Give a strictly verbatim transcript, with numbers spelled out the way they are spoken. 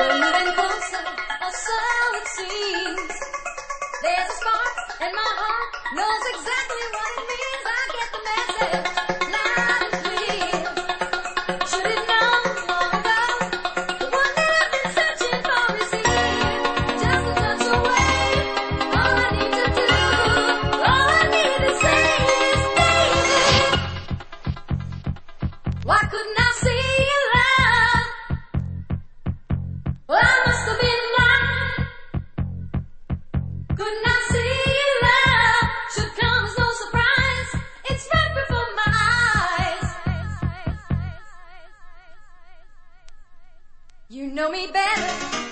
We're moving closer, or so it seems. There's a spark, and my heart knows exactly what it means. I get the message loud and clear. Should have known long ago, the one that I've been searching for is here. Just a touch away, all I need to do, all I need to say is, baby, why couldn't I see your love? Well, I must have been blind. Couldn't I see your love? Should come as no surprise. It's right before my eyes. You know me better